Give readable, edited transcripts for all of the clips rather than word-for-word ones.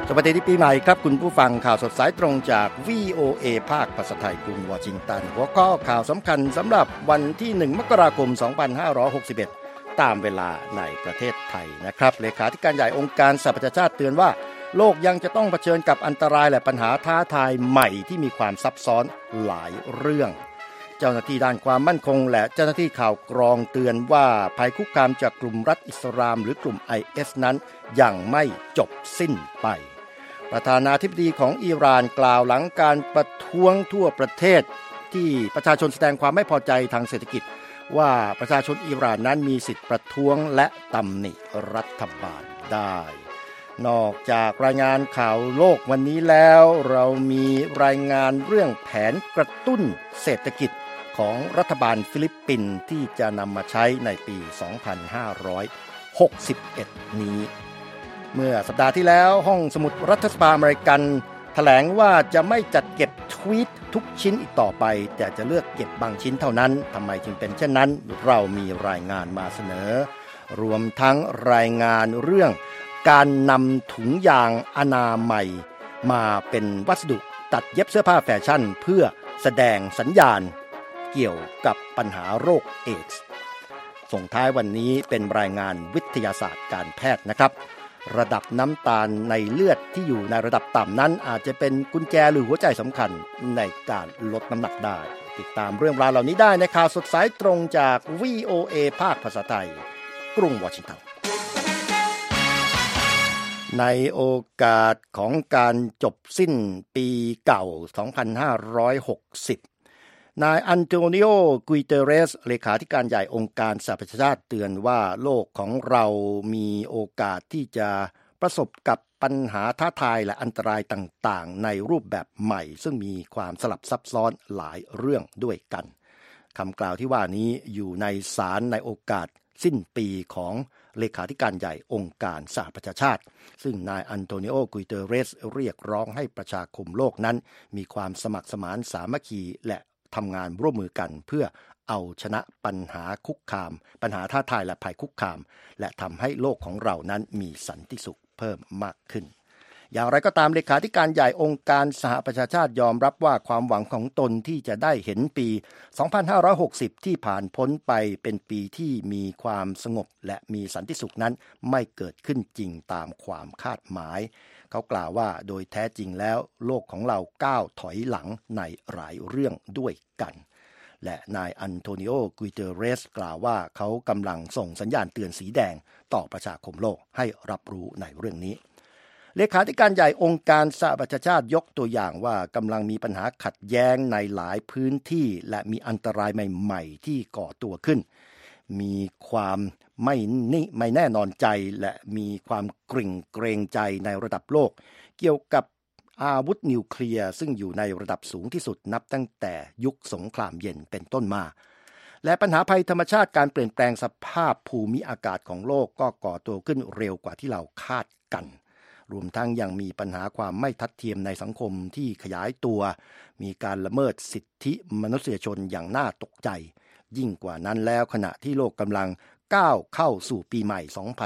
สวัสดีปีใหม่ครับคุณผู้ฟังข่าวสดสายตรงจาก VOA ภาคภาษาไทยกรุงวอชิงตันหัวข้อข่าวสำคัญสำหรับวันที่1มกราคม2561ตามเวลาในประเทศไทยนะครับเลขาธิการใหญ่องค์การสหประชาชาติเตือนว่าโลกยังจะต้องเผชิญกับอันตรายและปัญหาท้าทายใหม่ที่มีความซับซ้อนหลายเรื่องเจ้าหน้าที่ด้านความมั่นคงและเจ้าหน้าที่ข่าวกรองเตือนว่าภัยคุกคามจากกลุ่มรัฐอิสลามหรือกลุ่ม IS นั้นยังไม่จบสิ้นไปประธานาธิบดีของอิหร่านกล่าวหลังการประท้วงทั่วประเทศที่ประชาชนแสดงความไม่พอใจทางเศรษฐกิจว่าประชาชนอิหร่านนั้นมีสิทธิประท้วงและตำหนิรัฐบาลได้นอกจากรายงานข่าวโลกวันนี้แล้วเรามีรายงานเรื่องแผนกระตุ้นเศรษฐกิจของรัฐบาลฟิลิปปินส์ที่จะนำมาใช้ในปี 2561 นี้เมื่อสัปดาห์ที่แล้วห้องสมุดรัฐสภาอเมริกันแถลงว่าจะไม่จัดเก็บทวีตทุกชิ้นอีกต่อไปแต่จะเลือกเก็บบางชิ้นเท่านั้นทำไมจึงเป็นเช่นนั้นเรามีรายงานมาเสนอรวมทั้งรายงานเรื่องการนำถุงยางอนามัยมาเป็นวัสดุตัดเย็บเสื้อผ้าแฟชั่นเพื่อแสดงสัญญาณเกี่ยวกับปัญหาโรคเอดส์ส่งท้ายวันนี้เป็นรายงานวิทยาศาสตร์การแพทย์นะครับระดับน้ำตาลในเลือดที่อยู่ในระดับต่ำนั้นอาจจะเป็นกุญแจหรือหัวใจสำคัญในการลดน้ำหนักได้ติดตามเรื่องราวเหล่านี้ได้ในข่าวสดสายตรงจาก VOA ภาคภาษาไทยกรุงวอชิงตันในโอกาสของการจบสิ้นปีเก่า 2560 นายอันโตนิโอ กุยเตเรสเลขาธิการใหญ่องค์การสหประชาชาติเตือนว่าโลกของเรามีโอกาสที่จะประสบกับปัญหาท้าทายและอันตรายต่างๆในรูปแบบใหม่ซึ่งมีความสลับซับซ้อนหลายเรื่องด้วยกันคำกล่าวที่ว่านี้อยู่ในสารในโอกาสสิ้นปีของเลขาธิการใหญ่องค์การสหประชาชาติซึ่งนายอันโตนิโอ กุยเตเรสเรียกร้องให้ประชาคมโลกนั้นมีความสมัครสมานสามัคคีและทำงานร่วมมือกันเพื่อเอาชนะปัญหาคุกคามปัญหาท้าทายและภัยคุกคามและทำให้โลกของเรานั้นมีสันติสุขเพิ่มมากขึ้นอย่างไรก็ตามเลขาธิการใหญ่องค์การสหประชาชาติยอมรับว่าความหวังของตนที่จะได้เห็นปี 2560 ที่ผ่านพ้นไปเป็นปีที่มีความสงบและมีสันติสุขนั้นไม่เกิดขึ้นจริงตามความคาดหมายเขากล่าวว่าโดยแท้จริงแล้วโลกของเราก้าวถอยหลังในหลายเรื่องด้วยกันและนายอันโตนิโอ กุยเตเรสกล่าวว่าเขากำลังส่งสัญญาณเตือนสีแดงต่อประชาคมโลกให้รับรู้ในเรื่องนี้เลขาธิการใหญ่องค์การสหประชาชาติยกตัวอย่างว่ากำลังมีปัญหาขัดแย้งในหลายพื้นที่และมีอันตรายใหม่ๆที่ก่อตัวขึ้นมีความไม่แน่นอนใจและมีความเกรงใจในระดับโลกเกี่ยวกับอาวุธนิวเคลียร์ซึ่งอยู่ในระดับสูงที่สุดนับตั้งแต่ยุคสงครามเย็นเป็นต้นมาและปัญหาภัยธรรมชาติการเปลี่ยนแปลงสภาพภูมิอากาศของโลกก็ก่อตัวขึ้นเร็วกว่าที่เราคาดกันรวมทั้งยังมีปัญหาความไม่ทัดเทียมในสังคมที่ขยายตัวมีการละเมิดสิทธิมนุษยชนอย่างน่าตกใจยิ่งกว่านั้นแล้วขณะที่โลกกำลังก้าวเข้าสู่ปีใหม่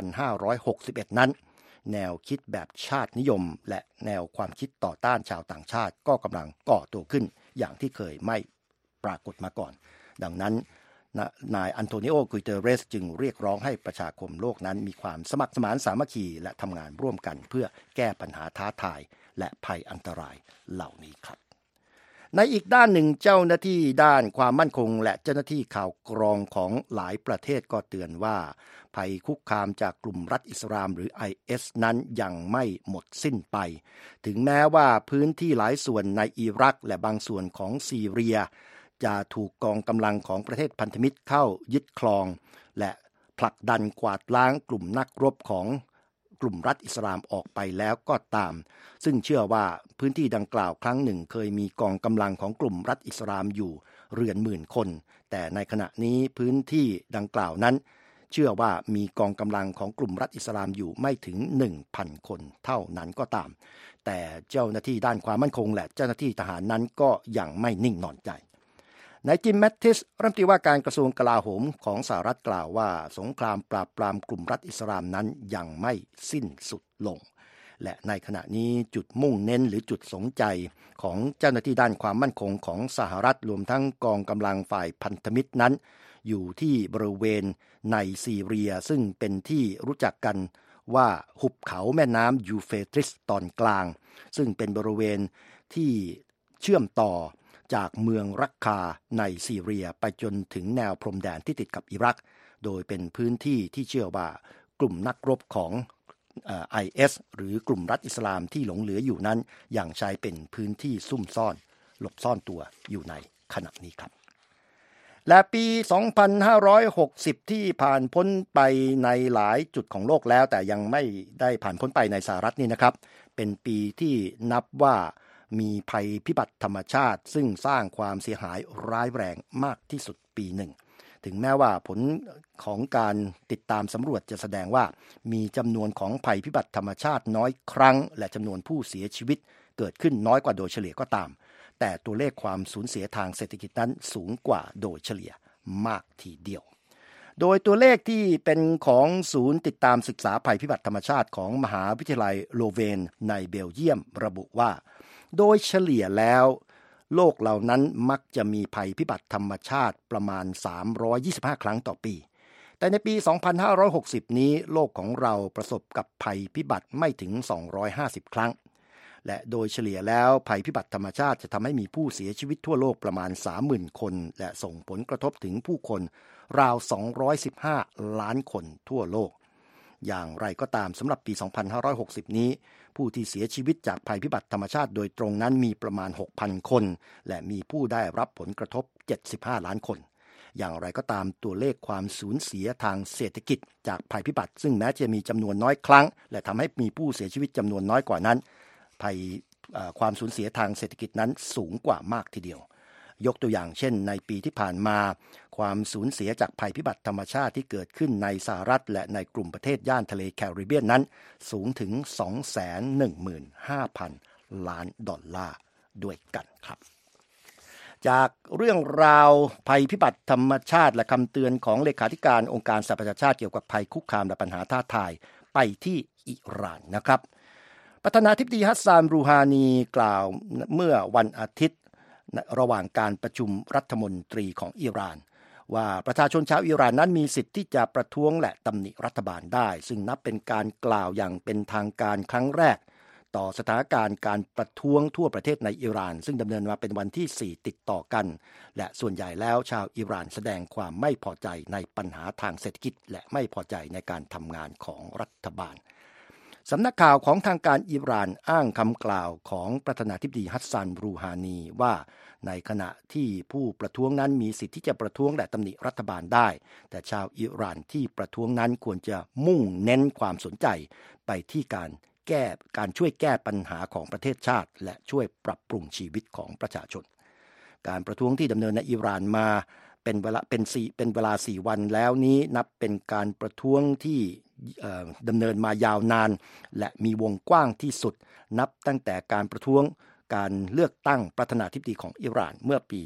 2561 นั้นแนวคิดแบบชาตินิยมและแนวความคิดต่อต้านชาวต่างชาติก็กำลังก่อตัวขึ้นอย่างที่เคยไม่ปรากฏมาก่อนดังนั้นนายอันโตนิโอ กุยเตเรสจึงเรียกร้องให้ประชาคมโลกนั้นมีความสมัครสมานสามัคคีและทำงานร่วมกันเพื่อแก้ปัญหาท้าทายและภัยอันตรายเหล่านี้ครับในอีกด้านหนึ่งเจ้าหน้าที่ด้านความมั่นคงและเจ้าหน้าที่ข่าวกรองของหลายประเทศก็เตือนว่าภัยคุกคามจากกลุ่มรัฐอิสลามหรือ IS นั้นยังไม่หมดสิ้นไปถึงแม้ว่าพื้นที่หลายส่วนในอิรักและบางส่วนของซีเรียจะถูกกองกำลังของประเทศพันธมิตรเข้ายึดครองและผลักดันกวาดล้างกลุ่มนักรบของกลุ่มรัฐอิสลามออกไปแล้วก็ตามซึ่งเชื่อว่าพื้นที่ดังกล่าวครั้งหนึ่งเคยมีกองกำลังของกลุ่มรัฐอิสลามอยู่เรือนหมื่นคนแต่ในขณะนี้พื้นที่ดังกล่าวนั้นเชื่อว่ามีกองกำลังของกลุ่มรัฐอิสลามอยู่ไม่ถึง 1,000 คนเท่านั้นก็ตามแต่เจ้าหน้าที่ด้านความมั่นคงและเจ้าหน้าที่ทหารนั้นก็ยังไม่นิ่งนอนใจนายจิม แมตติสรัฐมนตรีว่าการกระทรวงกลาโหมของสหรัฐกล่าวว่าสงครามปราบปรามกลุ่มรัฐอิสลามนั้นยังไม่สิ้นสุดลงและในขณะนี้จุดมุ่งเน้นหรือจุดสนใจของเจ้าหน้าที่ด้านความมั่นคงของสหรัฐรวมทั้งกองกำลังฝ่ายพันธมิตรนั้นอยู่ที่บริเวณในซีเรียซึ่งเป็นที่รู้จักกันว่าหุบเขาแม่น้ำยูเฟรติสตอนกลางซึ่งเป็นบริเวณที่เชื่อมต่อจากเมืองรักคาในซีเรียไปจนถึงแนวพรมแดนที่ติดกับอิรักโดยเป็นพื้นที่ที่เชื่อว่ากลุ่มนักรบของIS หรือกลุ่มรัฐอิสลามที่หลงเหลืออยู่นั้นยังใช้เป็นพื้นที่ซุ่มซ่อนหลบซ่อนตัวอยู่ในขณะนี้ครับและปี 2560 ที่ผ่านพ้นไปในหลายจุดของโลกแล้วแต่ยังไม่ได้ผ่านพ้นไปในสหรัฐนี่นะครับเป็นปีที่นับว่ามีภัยพิบัติธรรมชาติซึ่งสร้างความเสียหายร้ายแรงมากที่สุดปีหนึ่งถึงแม้ว่าผลของการติดตามสำรวจจะแสดงว่ามีจำนวนของภัยพิบัติธรรมชาติน้อยครั้งและจำนวนผู้เสียชีวิตเกิดขึ้นน้อยกว่าโดยเฉลี่ยก็ตามแต่ตัวเลขความสูญเสียทางเศรษฐกิจนั้นสูงกว่าโดยเฉลี่ยมากทีเดียวโดยตัวเลขที่เป็นของศูนย์ติดตามศึกษาภัยพิบัติธรรมชาติของมหาวิทยาลัยโลเวนในเบลเยียมระบุว่าโดยเฉลี่ยแล้วโลกเหล่านั้นมักจะมีภัยพิบัติธรรมชาติประมาณ325ครั้งต่อปีแต่ในปี 2560 นี้โลกของเราประสบกับภัยพิบัติไม่ถึง250ครั้งและโดยเฉลี่ยแล้วภัยพิบัติธรรมชาติจะทำให้มีผู้เสียชีวิตทั่วโลกประมาณ 30,000 คนและส่งผลกระทบถึงผู้คนราว215ล้านคนทั่วโลกอย่างไรก็ตามสำหรับปี 2560 นี้ผู้ที่เสียชีวิตจากภัยพิบัติธรรมชาติโดยตรงนั้นมีประมาณ 6,000 คนและมีผู้ได้รับผลกระทบ75ล้านคนอย่างไรก็ตามตัวเลขความสูญเสียทางเศรษฐกิจจากภัยพิบัติซึ่งแม้จะมีจำนวนน้อยครั้งและทำให้มีผู้เสียชีวิตจำนวนน้อยกว่านั้นความสูญเสียทางเศรษฐกิจนั้นสูงกว่ามากทีเดียวยกตัวอย่างเช่นในปีที่ผ่านมาความสูญเสียจากภัยพิบัติธรรมชาติที่เกิดขึ้นในสหรัฐและในกลุ่มประเทศย่านทะเลแคริบเบียนนั้นสูงถึง 215,000 ล้านดอลลาร์ด้วยกันครับจากเรื่องราวภัยพิบัติธรรมชาติและคำเตือนของเลขาธิการองค์การสหประชาชาติเกี่ยวกับภัยคุกคามและปัญหาท้าทายไปที่อิหร่านนะครับประธานาธิบดีฮัสซานรูฮานีกล่าวเมื่อวันอาทิตย์ระหว่างการประชุมรัฐมนตรีของอิหร่านว่าประชาชนชาวอิหร่านนั้นมีสิทธิ์ที่จะประท้วงและตำหนิรัฐบาลได้ซึ่งนับเป็นการกล่าวอย่างเป็นทางการครั้งแรกต่อสถานการณ์การประท้วงทั่วประเทศในอิหร่านซึ่งดำเนินมาเป็นวันที่4ติดต่อกันและส่วนใหญ่แล้วชาวอิหร่านแสดงความไม่พอใจในปัญหาทางเศรษฐกิจและไม่พอใจในการทำงานของรัฐบาลสำนักข่าวของทางการอิหร่านอ้างคำกล่าวของประธานาธิบดีฮัสซันรูฮานีว่าในขณะที่ผู้ประท้วงนั้นมีสิทธิ์ที่จะประท้วงและตำหนิรัฐบาลได้แต่ชาวอิหร่านที่ประท้วงนั้นควรจะมุ่งเน้นความสนใจไปที่การช่วยแก้ปัญหาของประเทศชาติและช่วยปรับปรุงชีวิตของประชาชนการประท้วงที่ดำเนินในอิหร่านมาเป็นเวลา4วันแล้วนี้นับเป็นการประท้วงที่ดำเนินมายาวนานและมีวงกว้างที่สุดนับตั้งแต่การประท้วงการเลือกตั้งประธานาธิบดีของอิหร่านเมื่อปี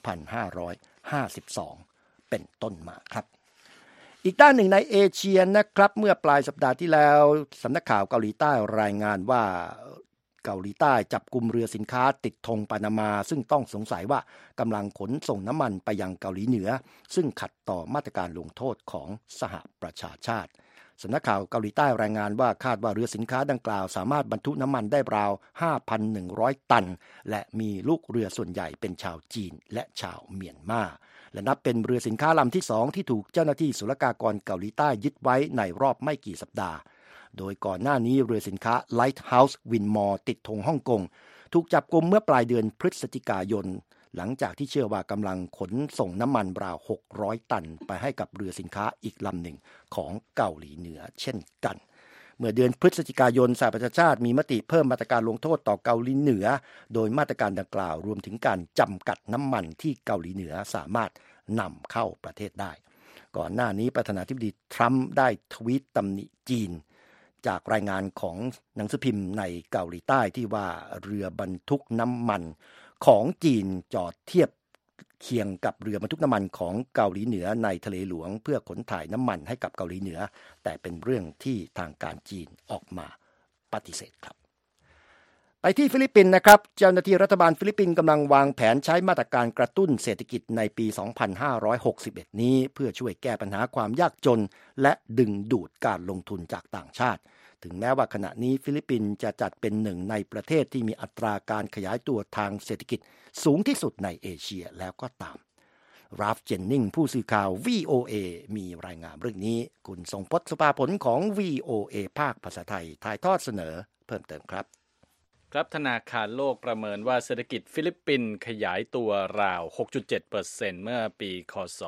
2552 เป็นต้นมาครับอีกด้านหนึ่งในเอเชียนะครับเมื่อปลายสัปดาห์ที่แล้วสำนักข่าวเกาหลีใต้รายงานว่าเกาหลีใต้จับกุมเรือสินค้าติดธงปานามาซึ่งต้องสงสัยว่ากำลังขนส่งน้ำมันไปยังเกาหลีเหนือซึ่งขัดต่อมาตรการลงโทษของสหประชาชาติสำนักข่าวเกาหลีใต้รายงานว่าคาดว่าเรือสินค้าดังกล่าวสามารถบรรทุกน้ำมันได้ราว 5,100 ตันและมีลูกเรือส่วนใหญ่เป็นชาวจีนและชาวเมียนมาและนับเป็นเรือสินค้าลำที่2ที่ถูกเจ้าหน้าที่ศุลกากรเกาหลีใต้ยึดไว้ในรอบไม่กี่สัปดาห์โดยก่อนหน้านี้เรือสินค้า Lighthouse Winmore ติดธงฮ่องกงถูกจับกุมเมื่อปลายเดือนพฤศจิกายนหลังจากที่เชื่อว่ากำลังขนส่งน้ำมันราว600ตันไปให้กับเรือสินค้าอีกลำหนึ่งของเกาหลีเหนือเช่นกันเมื่อเดือนพฤศจิกายนสหประชาชาติมีมติเพิ่มมาตรการลงโทษต่อเกาหลีเหนือโดยมาตรการดังกล่าวรวมถึงการจำกัดน้ำมันที่เกาหลีเหนือสามารถนำเข้าประเทศได้ก่อนหน้านี้ประธานาธิบดีทรัมป์ได้ทวีตตำหนิจีนจากรายงานของหนังสือพิมพ์ในเกาหลีใต้ที่ว่าเรือบรรทุกน้ำมันของจีนจอดเทียบเคียงกับเรือบรรทุกน้ำมันของเกาหลีเหนือในทะเลหลวงเพื่อขนถ่ายน้ำมันให้กับเกาหลีเหนือแต่เป็นเรื่องที่ทางการจีนออกมาปฏิเสธครับไปที่ฟิลิปปินส์นะครับเจ้าหน้าที่รัฐบาลฟิลิปปินส์กำลังวางแผนใช้มาตรการกระตุ้นเศรษฐกิจในปี 2561 นี้เพื่อช่วยแก้ปัญหาความยากจนและดึงดูดการลงทุนจากต่างชาติถึงแม้ว่าขณะนี้ฟิลิปปินส์จะจัดเป็นหนึ่งในประเทศที่มีอัตราการขยายตัวทางเศรษฐกิจสูงที่สุดในเอเชียแล้วก็ตามราฟเจนนิงผู้สื่อข่าว VOA มีรายงานเรื่องนี้คุณทรงพจน์ สุภาผลของ VOA ภาคภาษาไทยถ่ายทอดเสนอเพิ่มเติมครับครับธนาคารโลกประเมินว่าเศรษฐกิจฟิลิปปินส์ขยายตัวราว 6.7% เมื่อปีคศ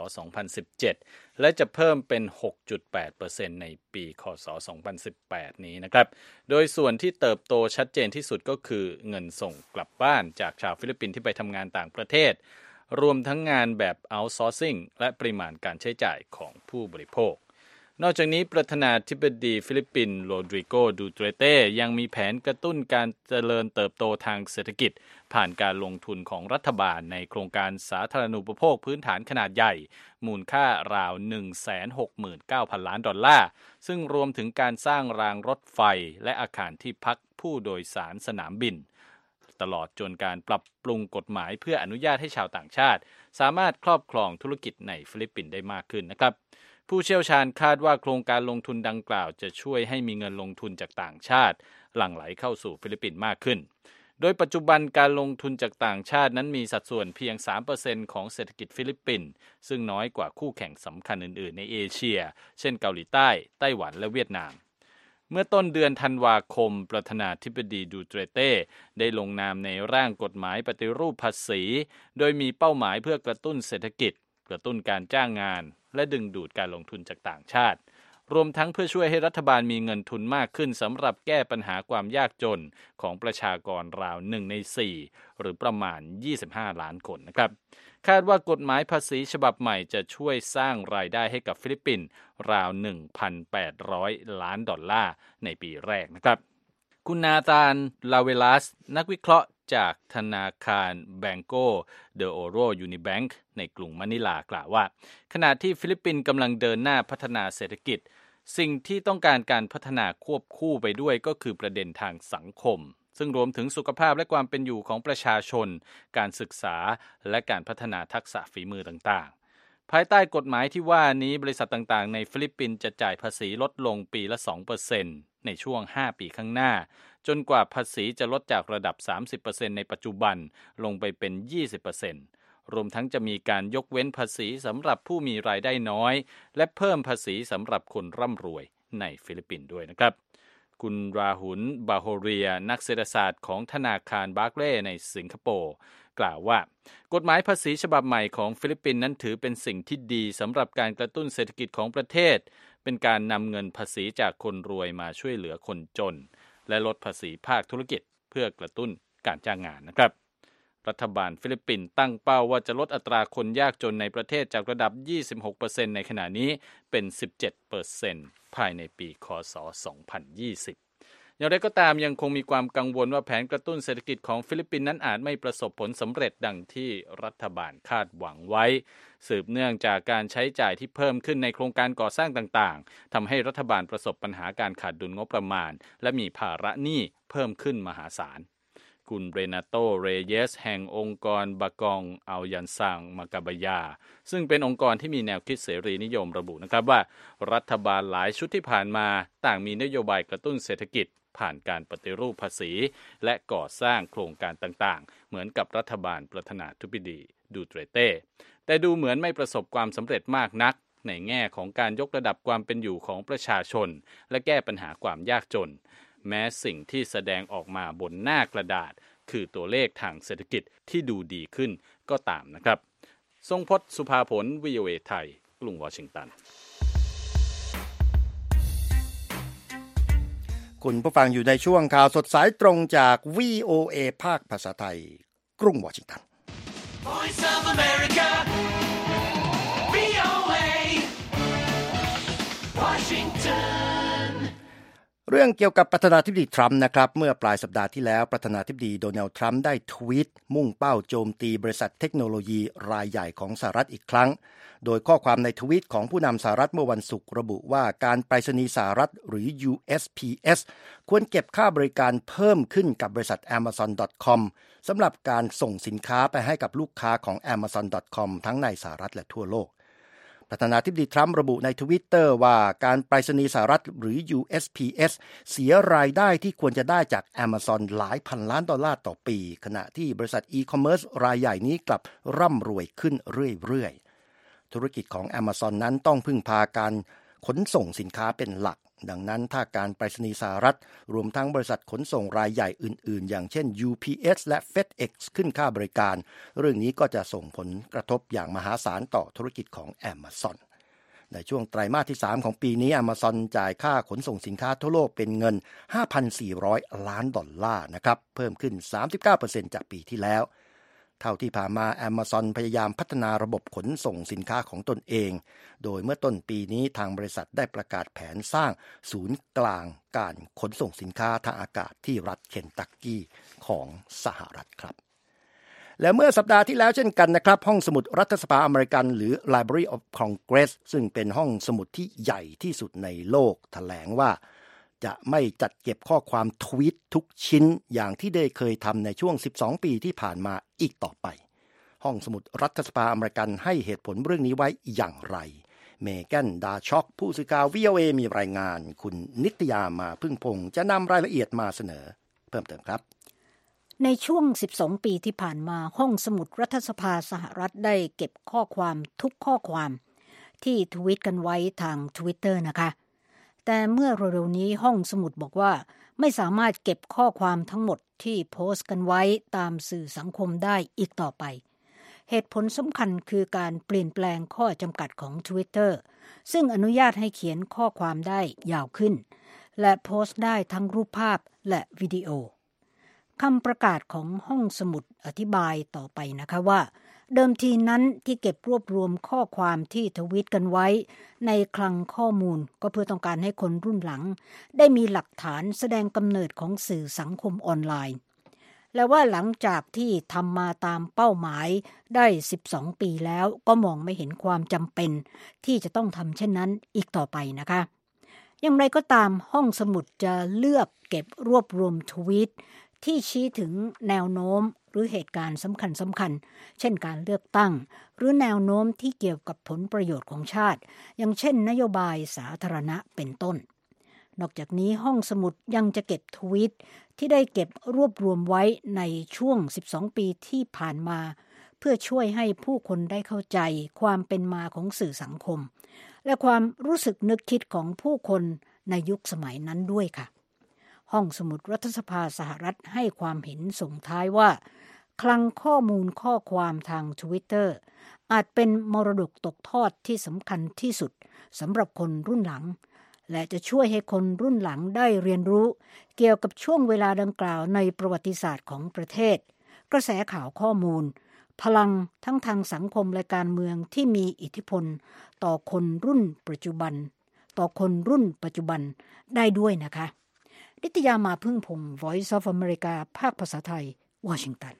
2017 และจะเพิ่มเป็น 6.8% ในปีคศ 2018 นี้นะครับโดยส่วนที่เติบโตชัดเจนที่สุดก็คือเงินส่งกลับบ้านจากชาวฟิลิปปินส์ที่ไปทำงานต่างประเทศรวมทั้งงานแบบ outsourcing และปริมาณการใช้จ่ายของผู้บริโภคนอกจากนี้ประธานาธิบดีฟิลิปปินส์โรดริโก ดูเตเต้ยังมีแผนกระตุ้นการเจริญเติบโตทางเศรษฐกิจผ่านการลงทุนของรัฐบาลในโครงการสาธารณูปโภคพื้นฐานขนาดใหญ่มูลค่าราว 169,000 ล้านดอลลาร์ซึ่งรวมถึงการสร้างรางรถไฟและอาคารที่พักผู้โดยสารสนามบินตลอดจนการปรับปรุงกฎหมายเพื่ออนุญาตให้ชาวต่างชาติสามารถครอบครองธุรกิจในฟิลิปปินส์ได้มากขึ้นนะครับผู้เชี่ยวชาญคาดว่าโครงการลงทุนดังกล่าวจะช่วยให้มีเงินลงทุนจากต่างชาติหลั่งไหลเข้าสู่ฟิลิปปินส์มากขึ้นโดยปัจจุบันการลงทุนจากต่างชาตินั้นมีสัดส่วนเพียง 3% ของเศรษฐกิจฟิลิปปินส์ซึ่งน้อยกว่าคู่แข่งสำคัญอื่นๆในเอเชียเช่นเกาหลีใต้ไต้หวันและเวียดนามเมื่อต้นเดือนธันวาคมประธานาธิบดีดูเตเต้ได้ลงนามในร่างกฎหมายปฏิรูปภาษีโดยมีเป้าหมายเพื่อกระตุ้นเศรษฐกิจกระตุ้นการจ้างงานและดึงดูดการลงทุนจากต่างชาติรวมทั้งเพื่อช่วยให้รัฐบาลมีเงินทุนมากขึ้นสำหรับแก้ปัญหาความยากจนของประชากรราว1 ใน 4หรือประมาณ25 ล้านคนนะครับคาดว่ากฎหมายภาษีฉบับใหม่จะช่วยสร้างรายได้ให้กับฟิลิปปินส์ราว 1,800 ล้านดอลลาร์ในปีแรกนะครับคุณนาธาน ลาเวลัสนักวิเคราะห์จากธนาคาร Banco de Oro Unibank ในกรุงมะนิลากล่าวว่าขณะที่ฟิลิปปินส์กำลังเดินหน้าพัฒนาเศรษฐกิจสิ่งที่ต้องการพัฒนาควบคู่ไปด้วยก็คือประเด็นทางสังคมซึ่งรวมถึงสุขภาพและความเป็นอยู่ของประชาชนการศึกษาและการพัฒนาทักษะฝีมือต่างๆภายใต้กฎหมายที่ว่านี้บริษัทต่างๆในฟิลิปปินส์จะจ่ายภาษีลดลงปีละ 2% ในช่วง5 ปีข้างหน้าจนกว่าภาษีจะลดจากระดับ 30% ในปัจจุบันลงไปเป็น 20%รวมทั้งจะมีการยกเว้นภาษีสำหรับผู้มีรายได้น้อยและเพิ่มภาษีสำหรับคนร่ำรวยในฟิลิปปินส์ด้วยนะครับคุณราหุล บาโฮเรียนักเศรษฐศาสตร์ของธนาคารบาร์เกลย์ในสิงคโปร์กล่าวว่ากฎหมายภาษีฉบับใหม่ของฟิลิปปินส์นั้นถือเป็นสิ่งที่ดีสำหรับการกระตุ้นเศรษฐกิจของประเทศเป็นการนำเงินภาษีจากคนรวยมาช่วยเหลือคนจนและลดภาษีภาคธุรกิจเพื่อกระตุ้นการจ้างงานนะครับรัฐบาลฟิลิปปินส์ตั้งเป้าว่าจะลดอัตราคนยากจนในประเทศจากระดับ 26% ในขณะนี้เป็น 17% ภายในปีคศ 2020อย่างไรก็ตามยังคงมีความกังวลว่าแผนกระตุ้นเศรษฐกิจของฟิลิปปินส์นั้นอาจไม่ประสบผลสำเร็จดังที่รัฐบาลคาดหวังไว้สืบเนื่องจากการใช้จ่ายที่เพิ่มขึ้นในโครงการก่อสร้างต่างๆทำให้รัฐบาลประสบปัญหาการขาดดุลงบประมาณและมีภาระหนี้เพิ่มขึ้นมหาศาลคุณเรนาโต เรเยสแห่งองค์กรบากองอัลยันซังมากาบายาซึ่งเป็นองค์กรที่มีแนวคิดเสรีนิยมระบุนะครับว่ารัฐบาลหลายชุดที่ผ่านมาต่างมีนโยบายกระตุ้นเศรษฐกิจผ่านการปฏิรูปภาษีและก่อสร้างโครงการต่างๆเหมือนกับรัฐบาลประธานาธิบดีดูเตเต้แต่ดูเหมือนไม่ประสบความสำเร็จมากนักในแง่ของการยกระดับความเป็นอยู่ของประชาชนและแก้ปัญหาความยากจนแม้สิ่งที่แสดงออกมาบนหน้ากระดาษคือตัวเลขทางเศรษฐกิจที่ดูดีขึ้นก็ตามนะครับทรงพจน์ สุภาผล VOA ไทยกรุงวอชิงตันคุณผู้ฟังอยู่ในช่วงข่าวสดสายตรงจาก VOA ภาคภาษาไทยกรุงวอชิงตัน Voice of America VOA Washington เรื่องเกี่ยวกับประธานาธิบดีทรัมป์นะครับเมื่อปลายสัปดาห์ที่แล้วประธานาธิบดีโดนัลด์ทรัมป์ได้ทวีตมุ่งเป้าโจมตีบริษัทเทคโนโลยีรายใหญ่ของสหรัฐอีกครั้งโดยข้อความในทวีตของผู้นำสหรัฐเมื่อวันศุกร์ระบุว่าการไปรษณีย์สหรัฐหรือ USPS ควรเก็บค่าบริการเพิ่มขึ้นกับบริษัท Amazon.com สำหรับการส่งสินค้าไปให้กับลูกค้าของ Amazon.com ทั้งในสหรัฐและทั่วโลกประธานาธิบดีทรัมป์ระบุใน Twitter ว่าการไปรษณีย์สหรัฐหรือ USPS เสียรายได้ที่ควรจะได้จาก Amazon หลายพันล้านดอลลาร์ต่อปีขณะที่บริษัทอีคอมเมิร์ซรายใหญ่นี้กลับร่ำรวยขึ้นเรื่อยๆธุรกิจของ Amazon นั้นต้องพึ่งพาการขนส่งสินค้าเป็นหลักดังนั้นถ้าการไปรษณีย์สหรัฐรวมทั้งบริษัทขนส่งรายใหญ่อื่นๆอย่างเช่น UPS และ FedEx ขึ้นค่าบริการเรื่องนี้ก็จะส่งผลกระทบอย่างมหาศาลต่อธุรกิจของ Amazon ในช่วงไตรมาสที่3ของปีนี้ Amazon จ่ายค่าขนส่งสินค้าทั่วโลกเป็นเงิน 5,400 ล้านดอลลาร์นะครับเพิ่มขึ้น 39% จากปีที่แล้วเท่าที่ผ่านมา Amazon พยายามพัฒนาระบบขนส่งสินค้าของตนเองโดยเมื่อต้นปีนี้ทางบริษัทได้ประกาศแผนสร้างศูนย์กลางการขนส่งสินค้าทางอากาศที่รัฐเคนตักกี้ของสหรัฐครับและเมื่อสัปดาห์ที่แล้วเช่นกันนะครับห้องสมุดรัฐสภาอเมริกันหรือ Library of Congress ซึ่งเป็นห้องสมุดที่ใหญ่ที่สุดในโลกแถลงว่าจะไม่จัดเก็บข้อความทวีตทุกชิ้นอย่างที่ได้เคยทำในช่วง12ปีที่ผ่านมาอีกต่อไปห้องสมุดรัฐสภาอเมริกันให้เหตุผลเรื่องนี้ไว้อย่างไรเมแกนดาช็อกผู้สื่อข่าว VOA มีรายงานคุณนิตยามาพึ่งพงษ์จะนำรายละเอียดมาเสนอเพิ่มเติมครับในช่วง12ปีที่ผ่านมาห้องสมุดรัฐสภาสหรัฐได้เก็บข้อความทุกข้อความที่ทวีตกันไว้ทาง Twitter นะคะแต่เมื่อเร็วๆนี้ห้องสมุดบอกว่าไม่สามารถเก็บข้อความทั้งหมดที่โพสต์กันไว้ตามสื่อสังคมได้อีกต่อไปเหตุผลสำคัญคือการเปลี่ยนแปลงข้อจำกัดของ Twitter ซึ่งอนุญาตให้เขียนข้อความได้ยาวขึ้นและโพสต์ได้ทั้งรูปภาพและวิดีโอคำประกาศของห้องสมุดอธิบายต่อไปนะคะว่าเดิมทีนั้นที่เก็บรวบรวมข้อความที่ทวีตกันไว้ในคลังข้อมูลก็เพื่อต้องการให้คนรุ่นหลังได้มีหลักฐานแสดงกำเนิดของสื่อสังคมออนไลน์และว่าหลังจากที่ทำมาตามเป้าหมายได้12ปีแล้วก็มองไม่เห็นความจำเป็นที่จะต้องทำเช่นนั้นอีกต่อไปนะคะอย่างไรก็ตามห้องสมุดจะเลือกเก็บรวบรวมทวีตที่ชี้ถึงแนวโน้มหรือเหตุการณ์สำคัญเช่นการเลือกตั้งหรือแนวโน้มที่เกี่ยวกับผลประโยชน์ของชาติอย่างเช่นนโยบายสาธารณะเป็นต้นนอกจากนี้ห้องสมุดยังจะเก็บทวีตที่ได้เก็บรวบรวมไว้ในช่วง12ปีที่ผ่านมาเพื่อช่วยให้ผู้คนได้เข้าใจความเป็นมาของสื่อสังคมและความรู้สึกนึกคิดของผู้คนในยุคสมัยนั้นด้วยค่ะห้องสมุดรัฐสภาสหรัฐให้ความเห็นส่งท้ายว่าคลังข้อมูลข้อความทาง Twitter อาจเป็นมรดกตกทอดที่สำคัญที่สุดสำหรับคนรุ่นหลังและจะช่วยให้คนรุ่นหลังได้เรียนรู้เกี่ยวกับช่วงเวลาดังกล่าวในประวัติศาสตร์ของประเทศกระแสข่าวข้อมูลพลังทั้งทางสังคมและการเมืองที่มีอิทธิพลต่อคนรุ่นปัจจุบันได้ด้วยนะคะนิตยามาพึ่งพงษ์ Voice of America ภาคภาษาไทยวอชิงตัน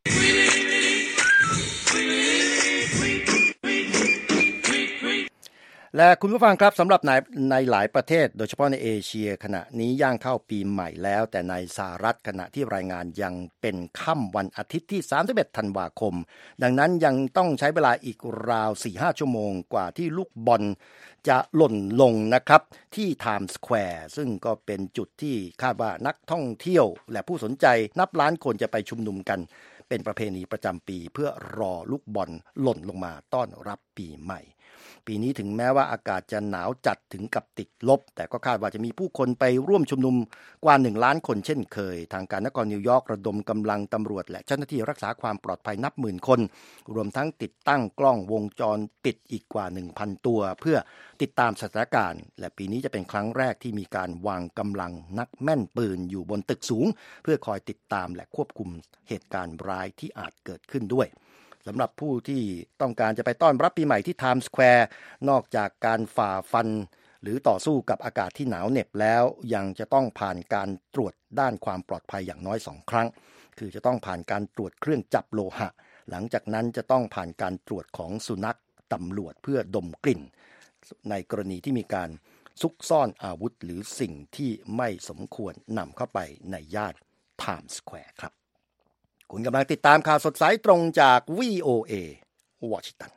และคุณผู้ฟังครับสำหรับในหลายประเทศโดยเฉพาะในเอเชียขณะนี้ย่างเข้าปีใหม่แล้วแต่ในสหรัฐขณะที่รายงานยังเป็นค่ำวันอาทิตย์ที่31ธันวาคมดังนั้นยังต้องใช้เวลาอีกราว 4-5 ชั่วโมงกว่าที่ลูกบอลจะหล่นลงนะครับที่ไทม์สแควร์ซึ่งก็เป็นจุดที่คาดว่านักท่องเที่ยวและผู้สนใจนับล้านคนจะไปชุมนุมกันเป็นประเพณีประจำปีเพื่อรอลูกบอลหล่นลงมาต้อนรับปีใหม่ปีนี้ถึงแม้ว่าอากาศจะหนาวจัดถึงกับติดลบแต่ก็คาดว่าจะมีผู้คนไปร่วมชุมนุมกว่า1ล้านคนเช่นเคยทางการนครนิวยอร์กระดมกำลังตำรวจและเจ้าหน้าที่รักษาความปลอดภัยนับหมื่นคนรวมทั้งติดตั้งกล้องวงจรปิดอีกกว่า 1,000 ตัวเพื่อติดตามสถานการณ์และปีนี้จะเป็นครั้งแรกที่มีการวางกำลังนักแม่นปืนอยู่บนตึกสูงเพื่อคอยติดตามและควบคุมเหตุการณ์ร้ายที่อาจเกิดขึ้นด้วยสำหรับผู้ที่ต้องการจะไปต้อนรับปีใหม่ที่ไทม์สแควร์นอกจากการฝ่าฟันหรือต่อสู้กับอากาศที่หนาวเหน็บแล้วยังจะต้องผ่านการตรวจด้านความปลอดภัยอย่างน้อย2 ครั้งคือจะต้องผ่านการตรวจเครื่องจับโลหะหลังจากนั้นจะต้องผ่านการตรวจของสุนัขตำรวจเพื่อดมกลิ่นในกรณีที่มีการซุกซ่อนอาวุธหรือสิ่งที่ไม่สมควรนำเข้าไปในย่านไทม์สแควร์ครับคุณกำลังติดตามข่าวสดสายตรงจาก VOA วอชิงตัน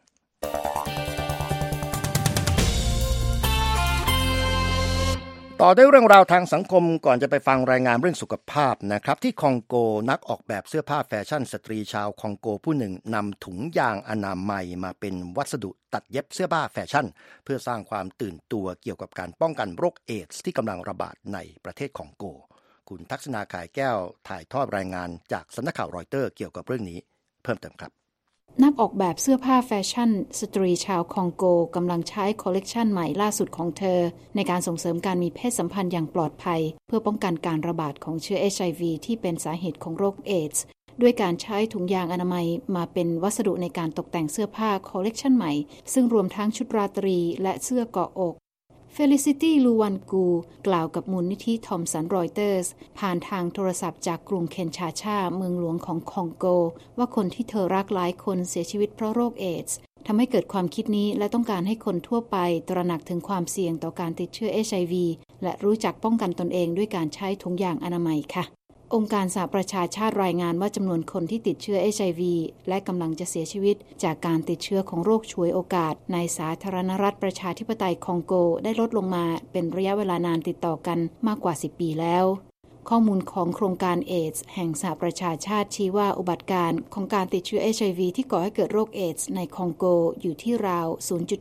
ต่อด้วยเรื่องราวทางสังคมก่อนจะไปฟังรายงานเรื่องสุขภาพนะครับที่คองโกนักออกแบบเสื้อผ้าแฟชั่นสตรีชาวคองโกผู้หนึ่งนำถุงยางอนามัยมาเป็นวัสดุตัดเย็บเสื้อผ้าแฟชั่นเพื่อสร้างความตื่นตัวเกี่ยวกับการป้องกันโรคเอดส์ที่กำลังระบาดในประเทศคองโกคุณทักษณาขายแก้วถ่ายทอดรายงานจากสำนักข่าวรอยเตอร์เกี่ยวกับเรื่องนี้เพิ่มเติมครับนักออกแบบเสื้อผ้าแฟชั่นสตรีชาวคองโกกำลังใช้คอลเลกชันใหม่ล่าสุดของเธอในการส่งเสริมการมีเพศสัมพันธ์อย่างปลอดภัยเพื่อป้องกันการระบาดของเชื้อ HIV ที่เป็นสาเหตุของโรคเอดส์ด้วยการใช้ถุงยางอนามัยมาเป็นวัสดุในการตกแต่งเสื้อผ้าคอลเลกชันใหม่ซึ่งรวมทั้งชุดราตรีและเสื้อเกาะอกFelicity Luwangu กล่าวกับมูลนิธิทอมสันรอยเตอร์สผ่านทางโทรศัพท์จากกรุงเคนชาชาเมืองหลวงของคองโกว่าคนที่เธอรักหลายคนเสียชีวิตเพราะโรคเอดส์ทำให้เกิดความคิดนี้และต้องการให้คนทั่วไปตระหนักถึงความเสี่ยงต่อการติดเชื้อ HIV และรู้จักป้องกันตนเองด้วยการใช้ถุงยางอนามัยค่ะองค์การสหประชาชาติรายงานว่าจำนวนคนที่ติดเชื้อ HIV และกำลังจะเสียชีวิตจากการติดเชื้อของโรคฉวยโอกาสในสาธารณรัฐประชาธิปไตยคองโกได้ลดลงมาเป็นระยะเวลานานติดต่อกันมากกว่า10 ปีแล้วข้อมูลของโครงการเอดส์แห่งสหประชาชาติชี้ว่าอุบัติการณ์ของการติดเชื้อ HIV ที่ก่อให้เกิดโรคเอดส์ในคองโกอยู่ที่ราว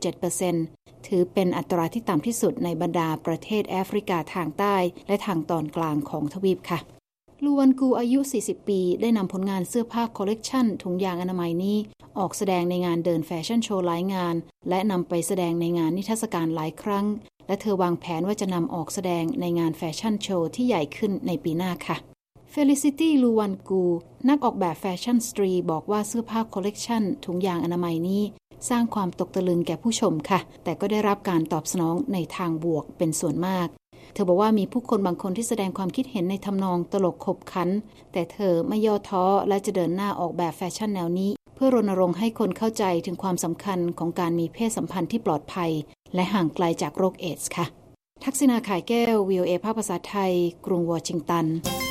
0.7% ถือเป็นอัตราที่ต่ำที่สุดในบรรดาประเทศแอฟริกาทางใต้และทางตอนกลางของทวีปค่ะลูวันกูอายุ 40 ปีได้นำผลงานเสื้อผ้าคอลเลกชันถุงยางอนามัยนี้ออกแสดงในงานเดินแฟชั่นโชว์หลายงานและนำไปแสดงในงานนิทรรศการหลายครั้งและเธอวางแผนว่าจะนำออกแสดงในงานแฟชั่นโชว์ที่ใหญ่ขึ้นในปีหน้าค่ะ Felicity Luwangu นักออกแบบแฟชั่นสตรีบอกว่าเสื้อผ้าคอลเลกชันถุงยางอนามัยนี้สร้างความตกตะลึงแก่ผู้ชมค่ะแต่ก็ได้รับการตอบสนองในทางบวกเป็นส่วนมากเธอบอกว่ามีผู้คนบางคนที่แสดงความคิดเห็นในทำนองตลกขบขันแต่เธอไม่ย่อท้อและจะเดินหน้าออกแบบแฟชั่นแนวนี้เพื่อรณรงค์ให้คนเข้าใจถึงความสำคัญของการมีเพศสัมพันธ์ที่ปลอดภัยและห่างไกลจากโรคเอดส์ค่ะทักษิณาขายแก้ว VOA ภาคภาษาไทยกรุงวอชิงตัน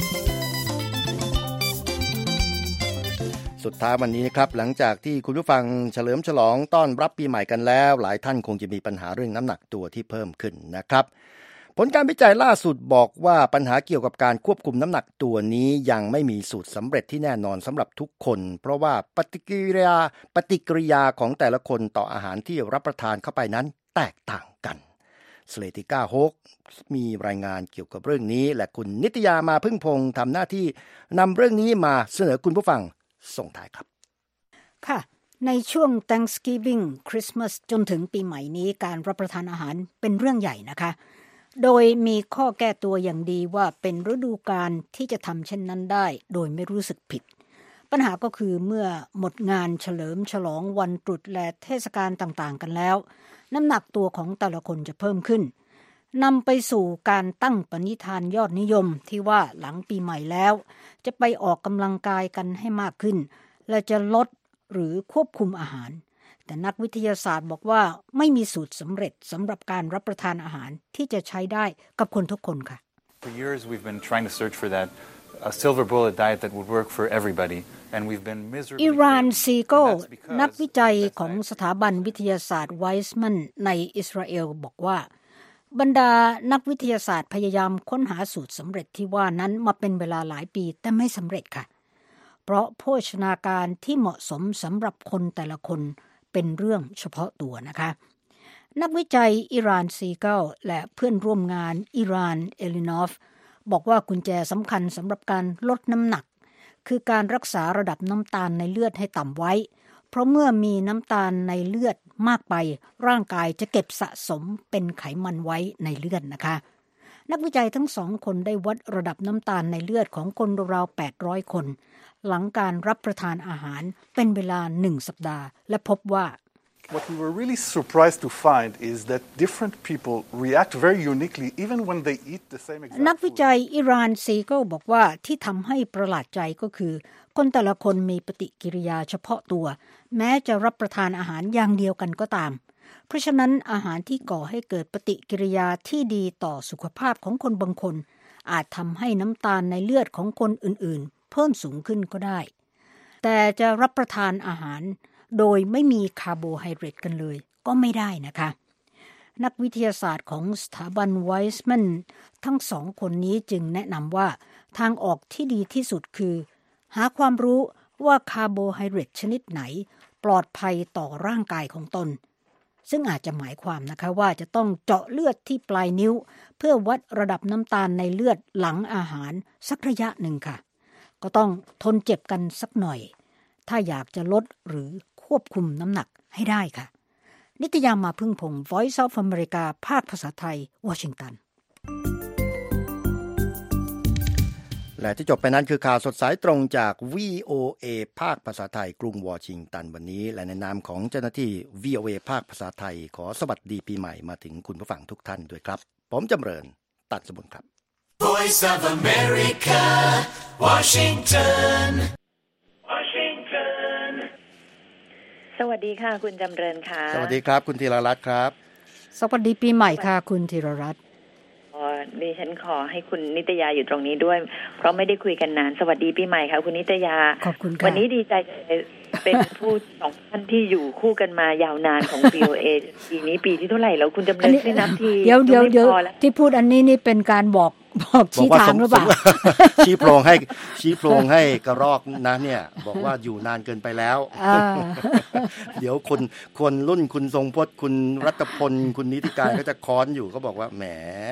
สุดท้ายวันนี้นะครับหลังจากที่คุณผู้ฟังเฉลิมฉลองต้อนรับปีใหม่กันแล้วหลายท่านคงจะมีปัญหาเรื่องน้ำหนักตัวที่เพิ่มขึ้นนะครับผลการวิจัยล่าสุดบอกว่าปัญหาเกี่ยวกับการควบคุมน้ำหนักตัวนี้ยังไม่มีสูตรสำเร็จที่แน่นอนสำหรับทุกคนเพราะว่าปฏิกิริยาของแต่ละคนต่ออาหารที่รับประทานเข้าไปนั้นแตกต่างกันสเลติก้าโฮกมีรายงานเกี่ยวกับเรื่องนี้และคุณนิตยามาพึ่งพงษ์ทำหน้าที่นำเรื่องนี้มาเสนอคุณผู้ฟังส่งท้ายครับค่ะในช่วง Thanksgiving Christmas จนถึงปีใหม่นี้การรับประทานอาหารเป็นเรื่องใหญ่นะคะโดยมีข้อแก้ตัวอย่างดีว่าเป็นฤดูกาลที่จะทำเช่นนั้นได้โดยไม่รู้สึกผิดปัญหาก็คือเมื่อหมดงานเฉลิมฉลองวันตรุษและเทศกาลต่างๆกันแล้วน้ำหนักตัวของแต่ละคนจะเพิ่มขึ้นนำไปสู่การตั้งปณิธานยอดนิยมที่ว่าหลังปีใหม่แล้วจะไปออกกำลังกายกันให้มากขึ้นและจะลดหรือควบคุมอาหารแต่นักวิทยาศาสตร์บอกว่าไม่มีสูตรสำเร็จสำหรับการรับประทานอาหารที่จะใช้ได้กับคนทุกคนค่ะ For years we've been trying to search for that a silver bullet diet that would work for everybody and we've been miserably อิรานซีโกนักวิจัยของสถาบันวิทยาศาสตร์ไวส์แมนในอิสราเอลบอกว่าบรรดานักวิทยาศาสตร์พยายามค้นหาสูตรสำเร็จที่ว่านั้นมาเป็นเวลาหลายปีแต่ไม่สำเร็จค่ะเพราะโภชนาการที่เหมาะสมสำหรับคนแต่ละคนเป็นเรื่องเฉพาะตัวนะคะนักวิจัยอิรานซีเกิลและเพื่อนร่วมงานอิรานเอลินอฟบอกว่ากุญแจสำคัญสำหรับการลดน้ำหนักคือการรักษาระดับน้ำตาลในเลือดให้ต่ำไว้เพราะเมื่อมีน้ำตาลในเลือดมากไปร่างกายจะเก็บสะสมเป็นไขมันไว้ในเลือดนะคะนักวิจัยทั้ง2คนได้วัดระดับน้ำตาลในเลือดของคนราว800คนหลังการรับประทานอาหารเป็นเวลา1สัปดาห์และพบว่า What we were really surprised to find is that different people react very uniquely even when they eat the same exact food. นักวิจัยอิหร่านซีโก้บอกว่าที่ทำให้ประหลาดใจก็คือคนแต่ละคนมีปฏิกิริยาเฉพาะตัวแม้จะรับประทานอาหารอย่างเดียวกันก็ตามเพราะฉะนั้นอาหารที่ก่อให้เกิดปฏิกิริยาที่ดีต่อสุขภาพของคนบางคนอาจทำให้น้ำตาลในเลือดของคนอื่นๆเพิ่มสูงขึ้นก็ได้แต่จะรับประทานอาหารโดยไม่มีคาร์โบไฮเดรตกันเลยก็ไม่ได้นะคะนักวิทยาศาสตร์ของสถาบันไวส์แมนทั้งสองคนนี้จึงแนะนำว่าทางออกที่ดีที่สุดคือหาความรู้ว่าคาร์โบไฮเดรตชนิดไหนปลอดภัยต่อร่างกายของตนซึ่งอาจจะหมายความนะคะว่าจะต้องเจาะเลือดที่ปลายนิ้วเพื่อวัดระดับน้ำตาลในเลือดหลังอาหารสักระยะหนึ่งค่ะก็ต้องทนเจ็บกันสักหน่อยถ้าอยากจะลดหรือควบคุมน้ำหนักให้ได้ค่ะนิตยามาพึ่งพงศ์ Voice of America ภาคภาษาไทยวอชิงตันและที่จบไปนั้นคือข่าวสดสายตรงจาก VOA ภาคภาษาไทยกรุงวอชิงตันวันนี้และในนามของเจ้าหน้าที่ VOA ภาคภาษาไทยขอสวัสดีปีใหม่มาถึงคุณผู้ฟังทุกท่านด้วยครับผมจำเริญตันสมุนครับ Voice of America, Washington. สวัสดีค่ะคุณจำเริญค่ะสวัสดีครับคุณธีรรัตน์ครับสวัสดีปีใหม่ค่ะคุณธีรรัตน์ดิฉันขอให้คุณนิตยาอยู่ตรงนี้ด้วยเพราะไม่ได้คุยกันนานสวัสดีปีใหม่ค่ะคุณนิตยาขอบคุณค่ะวันนี้ดีใจเป็นผู้สองท่านที่อยู่คู่กันมายาวนานของ VOA ปีนี้ปีที่เท่าไหร่แล้วคุณจำเริญได้นับทีเดี๋ยวที่พูดอันนี้นี่เป็นการบอกชี้ทางหรือเปล่าชี้โพรงให้กระรอกนะเนี่ยบอกว่าอยู่นานเกินไปแล้วเดี๋ยวคนรุ่นคุณทรงพจน์คุณรัตพลคุณนิติการก็จะค้อนอยู่ก็บอกว่าแหม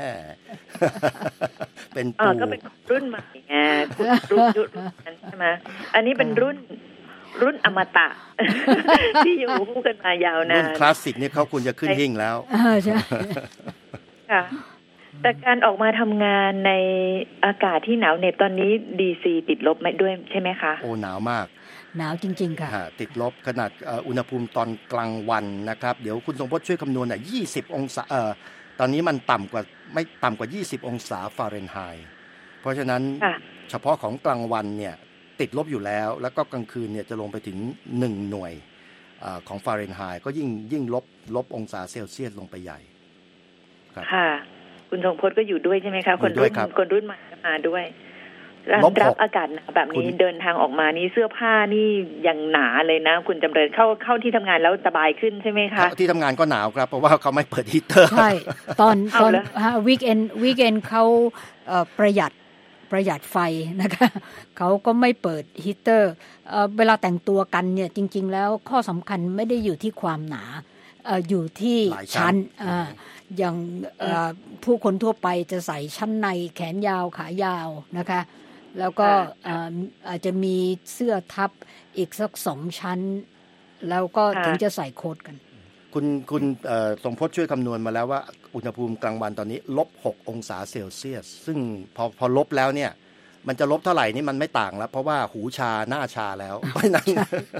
เป็นปู่ก็เป็นรุ่นใหม่ไงรุ่นนั้นใช่ไหมอันนี้เป็นรุ่นอมตะที่อยู่คู่กันมายาวนานรุ่นคลาสสิกนี่เขาควรจะขึ้นหิ้งแล้วใช่ค่ะแต่การออกมาทำงานในอากาศที่หนาวเหน็บตอนนี้ดีซีติดลบด้วยใช่ไหมคะโอ้หนาวมากหนาวจริงๆค่ะติดลบขนาดอุณหภูมิตอนกลางวันนะครับเดี๋ยวคุณทรงพจน์ช่วยคำนวณ20องศาตอนนี้มันไม่ต่ำกว่า20องศาฟาเรนไฮต์เพราะฉะนั้นเฉพาะของกลางวันเนี่ยติดลบอยู่แล้วก็กลางคืนเนี่ยจะลงไปถึง1หน่วยของฟาเรนไฮต์ก็ยิ่งลบองศาเซลเซียสลงไปใหญ่ครับค่ะคุณทรงพจน์ก็อยู่ด้วยใช่ไหมคะคนรุ่นใหม่ก็มาด้วยรับอากาศหนาวแบบนี้เดินทางออกมานี่เสื้อผ้านี่ยังหนาเลยนะคุณจำเริญเข้าที่ทำงานแล้วสบายขึ้นใช่ไหมคะที่ทำงานก็หนาวครับเพราะว่าเขาไม่เปิดฮีตเตอร์ใช่ตอนวีคเอนเขาประหยัดไฟนะคะเขาก็ไม่เปิดฮีตเตอร์เวลาแต่งตัวกันเนี่ยจริงๆแล้วข้อสำคัญไม่ได้อยู่ที่ความหนาอยู่ที่ชั้นอย่างผู้คนทั่วไปจะใส่ชั้นในแขนยาวขายาวนะคะแล้วก็อาจจะมีเสื้อทับอีกสัก2ชั้นแล้วก็ถึงจะใส่โค้ทกันคุณสมพจน์ช่วยคำนวณมาแล้วว่าอุณหภูมิกลางวันตอนนี้-6องศาเซลเซียสซึ่งพอลบแล้วเนี่ยมันจะลบเท่าไหร่นี่มันไม่ต่างแล้วเพราะว่าหูชาหน้าชาแล้วเพราะนั้น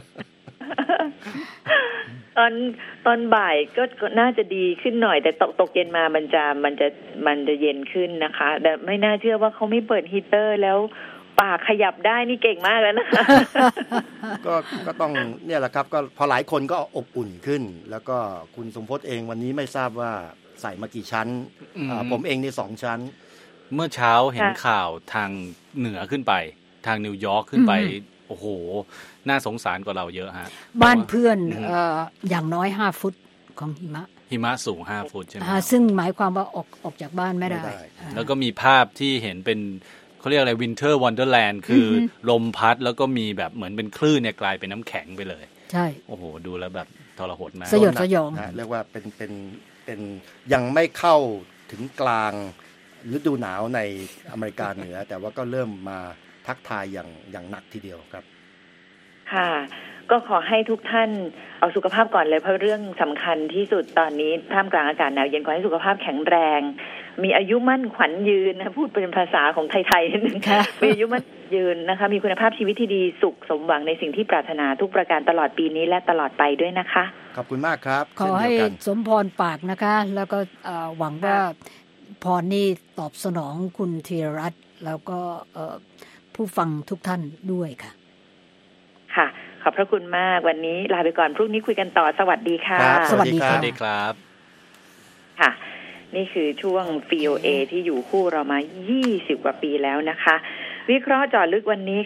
ตอนบ่ายก็น่าจะดีขึ้นหน่อยแต่ตกเย็นมามันจะเย็นขึ้นนะคะแต่ไม่น่าเชื่อว่าเขาไม่เปิดฮีตเตอร์แล้วปากขยับได้นี่เก่งมากแล้วนะคะก็ต้องเนี่ยแหละครับก็พอหลายคนก็อบอุ่นขึ้นแล้วก็คุณสมพจน์เองวันนี้ไม่ทราบว่าใส่มากี่ชั้นผมเองนี่2ชั้นเมื่อเช้าเห็นข่าวทางเหนือขึ้นไปทางนิวยอร์กขึ้นไปโอ้โหน่าสงสารกว่าเราเยอะฮะบ้านเพื่อนอย่างน้อย5ฟุตของหิมะสูง5ฟุตใช่ไหมซึ่งหมายความว่าออกจากบ้านไม่ได้แล้วก็มีภาพที่เห็นเป็นเขาเรียกอะไรวินเทอร์วันเดอร์แลนด์คือลมพัดแล้วก็มีแบบเหมือนเป็นคลื่นเนี่ยกลายเป็นน้ำแข็งไปเลยใช่โอ้โหดูแล้วแบบทรหดมากสยดสยองเรียกว่าเป็นยังไม่เข้าถึงกลางฤดูหนาวในอเมริกาเหนือแต่ว่าก็เริ่มมาทักทายอย่างหนักทีเดียวครับค่ะก็ขอให้ทุกท่านเอาสุขภาพก่อนเลยเพราะเรื่องสำคัญที่สุดตอนนี้ท่ามกลางอากาศหนาวเย็นขอให้สุขภาพแข็งแรงมีอายุมั่นขวัญยืนนะพูดเป็นภาษาของไทยๆนึงมีอายุมั่นยืนนะคะมีคุณภาพชีวิตที่ดีสุขสมหวังในสิ่งที่ปรารถนาทุกประการตลอดปีนี้และตลอดไปด้วยนะคะขอบคุณมากครับขอให้สมพรปากนะคะแล้วก็หวังว่าพรนี้ตอบสนองคุณธีรรัตน์แล้วก็ผู้ฟังทุกท่านด้วยค่ะค่ะขอบพระคุณมากวันนี้ลาไปก่อนพรุ่งนี้คุยกันต่อสวัสดีค่ะสวัสดีครับค่ะนี่คือช่วง VOA ที่อยู่คู่เรามา20กว่าปีแล้วนะคะวิเคราะห์เจาะลึกวันนี้